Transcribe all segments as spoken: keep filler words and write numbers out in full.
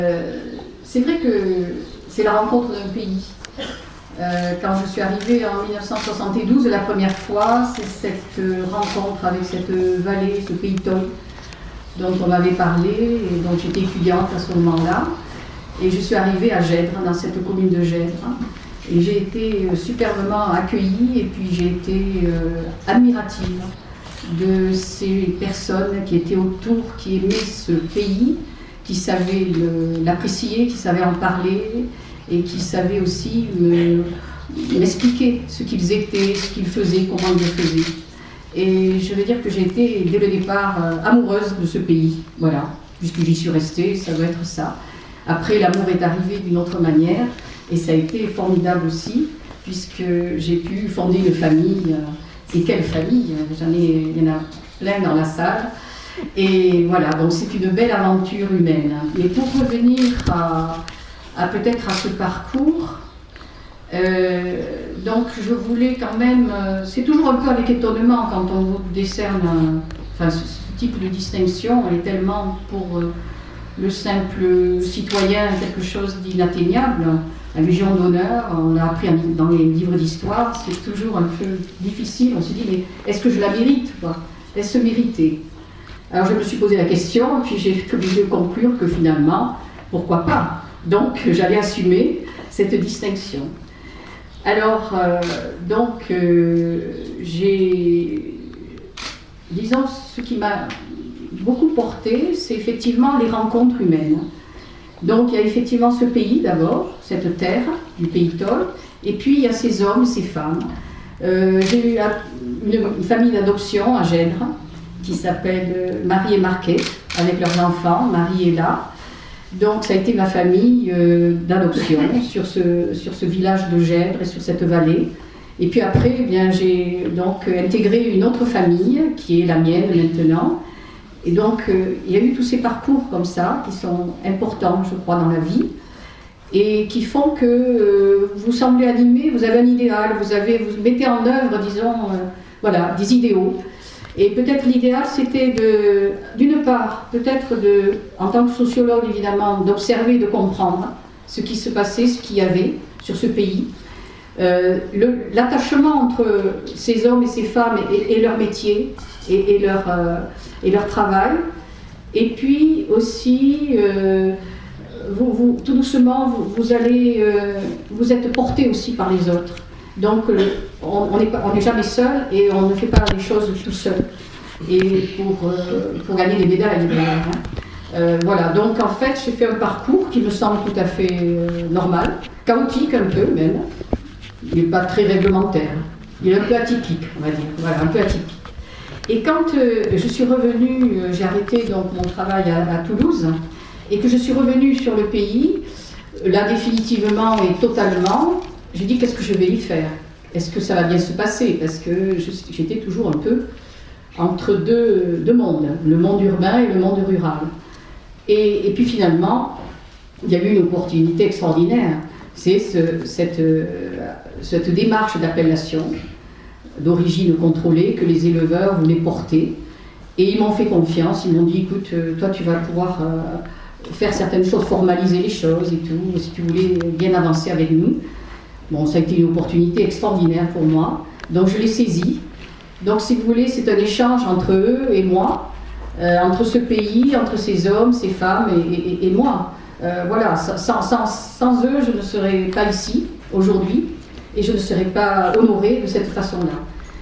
Euh, c'est vrai que c'est la rencontre d'un pays. Euh, quand je suis arrivée en mille neuf cent soixante-douze, la première fois, c'est cette rencontre avec cette vallée, ce pays Tol, dont on m'avait parlé et dont j'étais étudiante à ce moment-là. Et je suis arrivée à Gèdre, dans cette commune de Gèdre. Et j'ai été superbement accueillie et puis j'ai été euh, admirative de ces personnes qui étaient autour, qui aimaient ce pays, qui savaient l'apprécier, qui savaient en parler et qui savaient aussi m'expliquer ce qu'ils étaient, ce qu'ils faisaient, comment ils le faisaient. Et je veux dire que j'ai été dès le départ euh, amoureuse de ce pays, voilà, puisque j'y suis restée, ça doit être ça. Après, l'amour est arrivé d'une autre manière et ça a été formidable aussi, puisque j'ai pu fonder une famille. Et quelle famille, j'en ai, il y en a plein dans la salle. Et voilà, donc c'est une belle aventure humaine. Mais pour revenir à, à peut-être à ce parcours, euh, donc je voulais quand même, euh, c'est toujours un peu avec étonnement quand on vous décerne, euh, enfin ce, ce type de distinction, elle est tellement pour euh, le simple citoyen quelque chose d'inatteignable. La Légion d'honneur, on l'a appris dans les livres d'histoire, c'est toujours un peu difficile. On se dit, mais est-ce que je la mérite, quoi? Est-ce mériter? Alors je me suis posé la question, puis j'ai été obligée de conclure que finalement, pourquoi pas? Donc j'allais assumer cette distinction. Alors, euh, donc, euh, j'ai, disons, ce qui m'a beaucoup porté, c'est effectivement les rencontres humaines. Donc il y a effectivement ce pays d'abord, cette terre du pays Tol, et puis il y a ces hommes, ces femmes. Euh, j'ai eu une, une famille d'adoption à Gèdre qui s'appelle Marie et Marquette, avec leurs enfants. Marie est là. Donc ça a été ma famille euh, d'adoption sur ce, sur ce village de Gèdre et sur cette vallée. Et puis après, eh bien, j'ai donc intégré une autre famille qui est la mienne maintenant. Et donc, euh, il y a eu tous ces parcours comme ça, qui sont importants, je crois, dans la vie, et qui font que euh, vous semblez animé, vous avez un idéal, vous, avez, vous mettez en œuvre, disons, euh, voilà, des idéaux. Et peut-être l'idéal, c'était de, d'une part, peut-être de, en tant que sociologue, évidemment, d'observer, de comprendre ce qui se passait, ce qu'il y avait sur ce pays. Euh, l'attachement entre ces hommes et ces femmes et, et leur métier et, et, leur, euh, et leur travail, et puis aussi euh, vous, vous, tout doucement vous, vous allez euh, vous êtes porté aussi par les autres, donc euh, on n'est on n'est jamais seul et on ne fait pas les choses tout seul et pour, euh, pour gagner des médailles d'ailleurs, hein. Euh, voilà, donc en fait j'ai fait un parcours qui me semble tout à fait euh, normal, chaotique un peu même. Il n'est pas très réglementaire, il est un peu atypique, on va dire, voilà, un peu atypique. Et quand euh, je suis revenue, euh, j'ai arrêté donc mon travail à, à Toulouse, et que je suis revenue sur le pays, là définitivement et totalement, j'ai dit qu'est-ce que je vais y faire? Est-ce que ça va bien se passer? Parce que j'étais toujours un peu entre deux, deux mondes, le monde urbain et le monde rural. Et, et puis finalement, il y a eu une opportunité extraordinaire. C'est ce, cette, euh, cette démarche d'appellation d'origine contrôlée que les éleveurs voulaient porter. Et ils m'ont fait confiance, ils m'ont dit, écoute, euh, toi tu vas pouvoir euh, faire certaines choses, formaliser les choses et tout, si tu voulais bien avancer avec nous. Bon, ça a été une opportunité extraordinaire pour moi, donc je l'ai saisie. Donc si vous voulez, c'est un échange entre eux et moi, euh, entre ce pays, entre ces hommes, ces femmes et, et, et moi. Euh, voilà, sans, sans, sans eux, je ne serais pas ici aujourd'hui et je ne serais pas honorée de cette façon-là.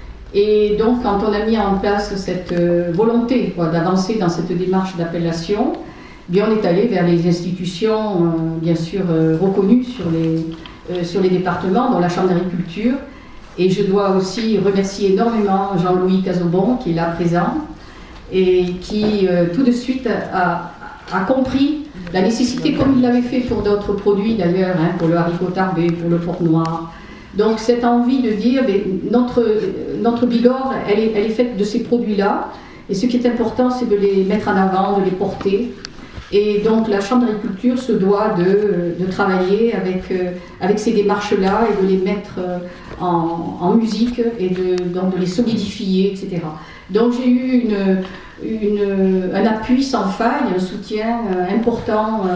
Et donc, quand on a mis en place cette euh, volonté d'avancer dans cette démarche d'appellation, bien on est allé vers les institutions, euh, bien sûr, euh, reconnues sur les, euh, sur les départements, dont la Chambre d'agriculture. Et je dois aussi remercier énormément Jean-Louis Cazobon, qui est là présent, et qui euh, tout de suite a, a compris la nécessité, comme il l'avait fait pour d'autres produits d'ailleurs, hein, pour le haricot tarbé, pour le porc noir. Donc cette envie de dire, mais notre, notre Bigorre, elle est, elle est faite de ces produits-là, et ce qui est important, c'est de les mettre en avant, de les porter. Et donc la Chambre d'agriculture se doit de, de travailler avec, euh, avec ces démarches-là et de les mettre euh, en, en musique et de, donc de les solidifier, et cetera. Donc j'ai eu une, une, un appui sans faille, un soutien euh, important euh,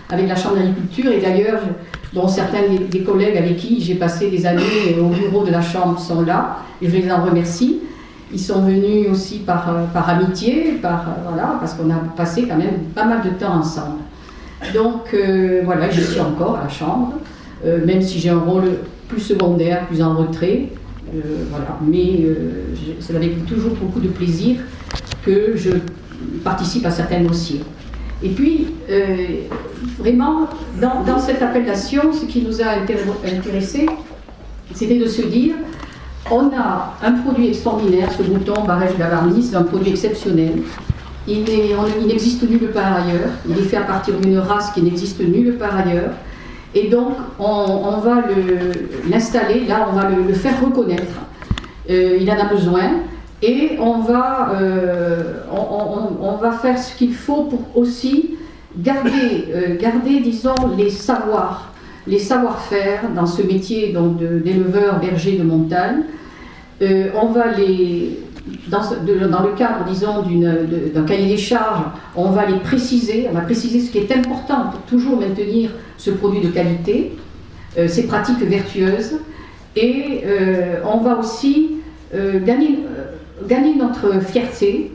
avec la Chambre d'agriculture. Et d'ailleurs, bon, certains des, des collègues avec qui j'ai passé des années au bureau de la Chambre sont là, et je les en remercie. Ils sont venus aussi par, par amitié, par, voilà, parce qu'on a passé quand même pas mal de temps ensemble. Donc euh, voilà, je suis encore à la Chambre, euh, même si j'ai un rôle plus secondaire, plus en retrait. Euh, voilà. Mais euh, c'est avec toujours beaucoup de plaisir que je participe à certains dossiers. Et puis, euh, vraiment, dans, dans cette appellation, ce qui nous a intéressé, c'était de se dire, on a un produit extraordinaire, ce mouton Barège Gavarnie, c'est un produit exceptionnel. Il n'existe nulle part ailleurs, il est fait à partir d'une race qui n'existe nulle part ailleurs. Et donc, on, on va l'installer, là, on va le, le faire reconnaître. Euh, il en a besoin. Et on va, euh, on, on, on va faire ce qu'il faut pour aussi garder, euh, garder, disons, les savoirs, les savoir-faire dans ce métier d'éleveur berger de montagne. Euh, on va les, dans, de, dans le cadre, disons, d'un cahier des charges, on va les préciser, on va préciser ce qui est important pour toujours maintenir ce produit de qualité, euh, ces pratiques vertueuses, et euh, on va aussi euh, gagner, euh, gagner notre fierté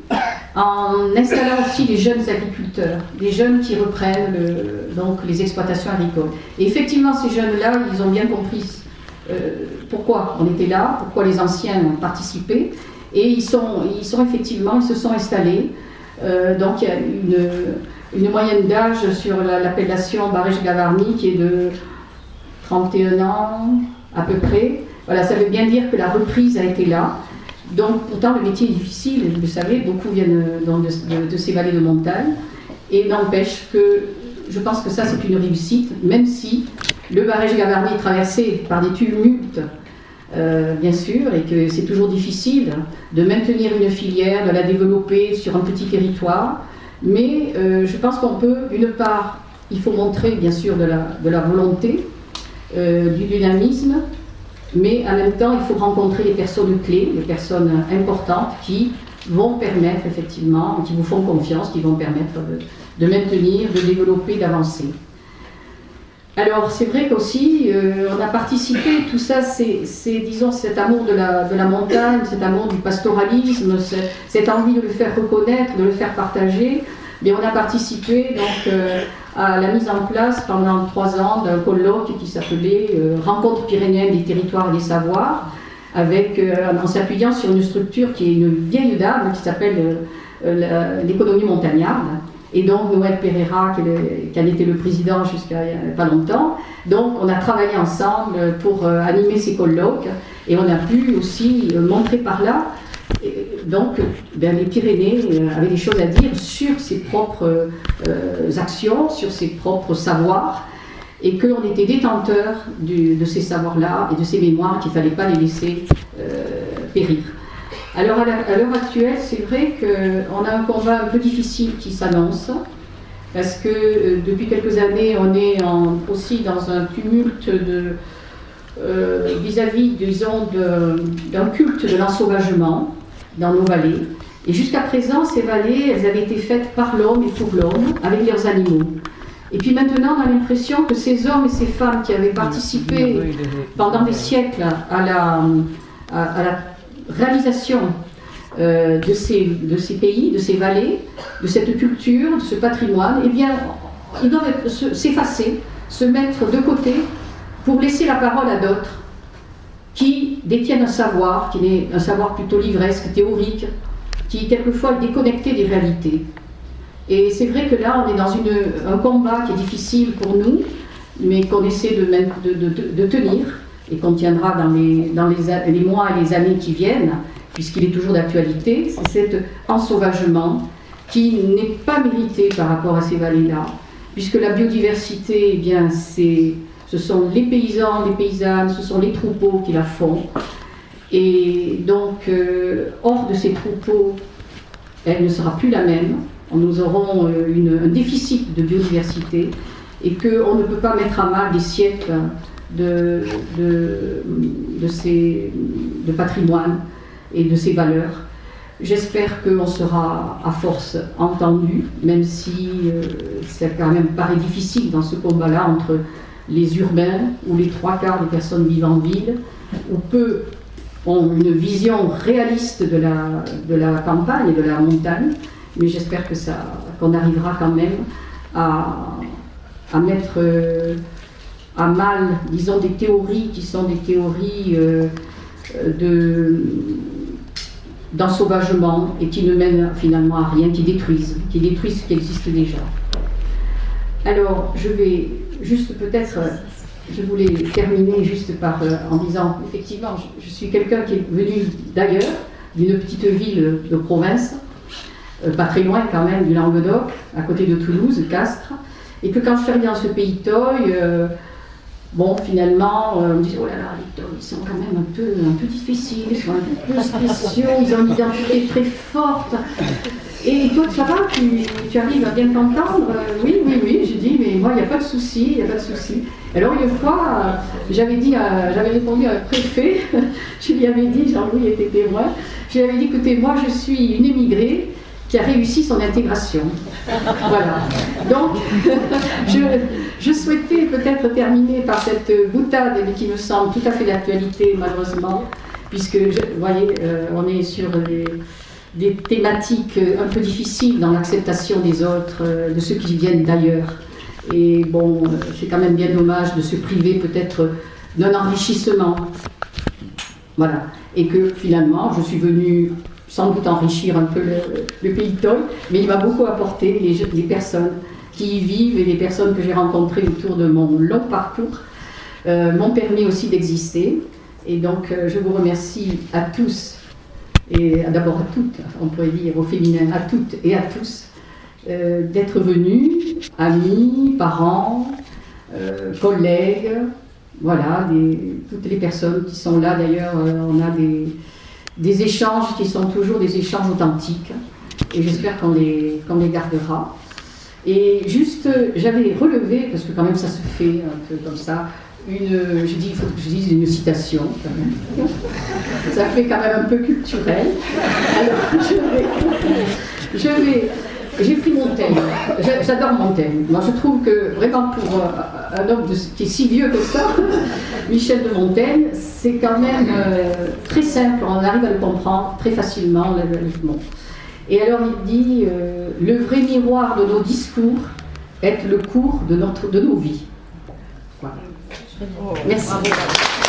en installant aussi des jeunes agriculteurs, des jeunes qui reprennent le, donc les exploitations agricoles. Et effectivement, ces jeunes-là, ils ont bien compris euh, pourquoi on était là, pourquoi les anciens ont participé, et ils sont, ils sont effectivement, ils se sont installés. Euh, donc il y a une, une moyenne d'âge sur l'appellation Barège Gavarnie qui est de trente et un ans à peu près. Voilà, ça veut bien dire que la reprise a été là. Donc pourtant le métier est difficile, vous le savez, beaucoup viennent donc, de, de, de ces vallées de montagne, et n'empêche que je pense que ça c'est une réussite, même si le Barège Gavarnie est traversé par des tumultes, euh, bien sûr, et que c'est toujours difficile de maintenir une filière, de la développer sur un petit territoire, mais euh, je pense qu'on peut, d'une part, il faut montrer bien sûr de la, de la volonté, euh, du dynamisme, mais en même temps, il faut rencontrer les personnes clés, les personnes importantes qui vont permettre effectivement, qui vous font confiance, qui vont permettre de, de maintenir, de développer, d'avancer. Alors, c'est vrai qu'aussi, euh, on a participé, tout ça, c'est, disons, cet amour de la, de la montagne, cet amour du pastoralisme, cette envie de le faire reconnaître, de le faire partager. Mais on a participé donc euh, à la mise en place pendant trois ans d'un colloque qui s'appelait euh, Rencontre pyrénéenne des territoires et des savoirs, avec, euh, en s'appuyant sur une structure qui est une vieille dame qui s'appelle euh, l'économie montagnarde. Et donc Noël Pereira, qui en était le président jusqu'à il n'y a pas longtemps. Donc on a travaillé ensemble pour euh, animer ces colloques, et on a pu aussi euh, montrer par là, et donc ben, les Pyrénées euh, avaient des choses à dire sur ses propres euh, actions, sur ses propres savoirs, et qu'on était détenteurs du, de ces savoirs-là et de ces mémoires, qu'il ne fallait pas les laisser euh, périr. Alors à l'heure actuelle, c'est vrai qu'on a un combat un peu difficile qui s'annonce, parce que euh, depuis quelques années, on est en, aussi dans un tumulte de, euh, vis-à-vis, disons, d'un culte de l'ensauvagement dans nos vallées. Et jusqu'à présent, ces vallées, elles avaient été faites par l'homme et pour l'homme, avec leurs animaux. Et puis maintenant, on a l'impression que ces hommes et ces femmes qui avaient participé pendant des siècles à la, à, à la réalisation euh, de, ces, de ces pays, de ces vallées, de cette culture, de ce patrimoine, eh bien, ils doivent s'effacer, se mettre de côté pour laisser la parole à d'autres qui détiennent un savoir, qui est un savoir plutôt livresque, théorique, qui quelquefois est déconnecté des réalités. Et c'est vrai que là, on est dans une, un combat qui est difficile pour nous, mais qu'on essaie de, de, de, de tenir, et qu'on tiendra dans, les, dans les, les mois et les années qui viennent, puisqu'il est toujours d'actualité. C'est cet ensauvagement qui n'est pas mérité par rapport à ces vallées-là, puisque la biodiversité, eh bien, ce sont les paysans, les paysannes, ce sont les troupeaux qui la font. Et donc, euh, hors de ces troupeaux, elle ne sera plus la même. Nous aurons une, un déficit de biodiversité, et qu'on ne peut pas mettre à mal des siècles de, de, de, ces, de patrimoine et de ces valeurs. J'espère qu'on sera à force entendu, même si euh, ça quand même paraît difficile dans ce combat-là entre les urbains, où les trois quarts des personnes vivent en ville, où peu ont une vision réaliste de la, de la campagne et de la montagne, mais j'espère que ça, qu'on arrivera quand même à, à mettre euh, à mal, disons, des théories qui sont des théories euh, de... d'ensauvagement et qui ne mènent finalement à rien, qui détruisent, qui détruisent ce qui existe déjà. Alors, je vais juste peut-être, je voulais terminer juste par, euh, en disant, effectivement, je, je suis quelqu'un qui est venu d'ailleurs, d'une petite ville de province, euh, pas très loin quand même du Languedoc, à côté de Toulouse, Castres, et que quand je suis arrivée dans ce pays toy, euh, bon, finalement, euh, on me dit, oh là là, les Toy, ils sont quand même un peu, un peu difficiles, ils sont un peu spéciaux, ils ont une identité très forte. Et toi, ça va, tu, tu arrives à bien t'entendre? euh, Oui, oui, oui, j'ai dit, mais moi, il n'y a pas de souci, il n'y a pas de souci. Alors, une fois, euh, j'avais dit, à, j'avais répondu à un préfet, je lui avais dit, Jean-Louis était témoin, je lui avais dit, écoutez, moi, je suis une émigrée qui a réussi son intégration. Voilà. Donc, je, je souhaitais peut-être terminer par cette boutade, mais qui me semble tout à fait d'actualité, malheureusement, puisque, je, vous voyez, euh, on est sur des, des thématiques un peu difficiles dans l'acceptation des autres, euh, de ceux qui viennent d'ailleurs. Et bon, euh, c'est quand même bien dommage de se priver peut-être d'un enrichissement. Voilà. Et que finalement, je suis venue sans doute enrichir un peu le, le pays toy, mais il m'a beaucoup apporté, les, les personnes qui y vivent et les personnes que j'ai rencontrées autour de mon long parcours euh, m'ont permis aussi d'exister. Et donc euh, je vous remercie à tous, et d'abord à toutes, on pourrait dire au féminin, à toutes et à tous, euh, d'être venus, amis, parents, euh, collègues, voilà, des, toutes les personnes qui sont là. D'ailleurs, euh, on a des... des échanges qui sont toujours des échanges authentiques, et j'espère qu'on les, qu'on les gardera. Et juste, j'avais relevé, parce que quand même ça se fait un peu comme ça, une, je dis, il faut que je dise une citation, quand même. Ça fait quand même un peu culturel. Alors, je vais, je vais j'ai pris Montaigne, j'adore Montaigne. Moi je trouve que vraiment pour un homme de, qui est si vieux que ça, Michel de Montaigne, c'est quand même euh, très simple, on arrive à le comprendre très facilement. Le, le, bon. Et alors il dit, euh, le vrai miroir de nos discours est le cours de, notre, de nos vies. Voilà. Merci.